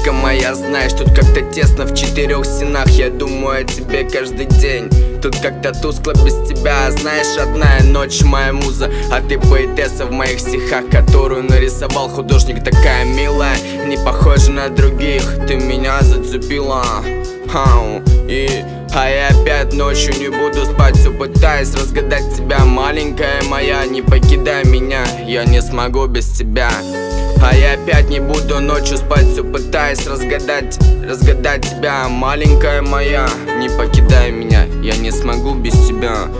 Девочка моя, знаешь, тут как-то тесно в четырех стенах. Я думаю о тебе каждый день. Тут как-то тускло без тебя. Знаешь, одна ночь моя муза, а ты поэтесса в моих стихах, которую нарисовал художник. Такая милая, не похожа на других. Ты меня зацепила. А я опять ночью не буду спать, все пытаюсь разгадать тебя. Маленькая моя, не покидай меня, я не смогу без тебя. А я опять не буду ночью спать, все пытаюсь разгадать тебя. Маленькая моя, не покидай меня, я не смогу без тебя.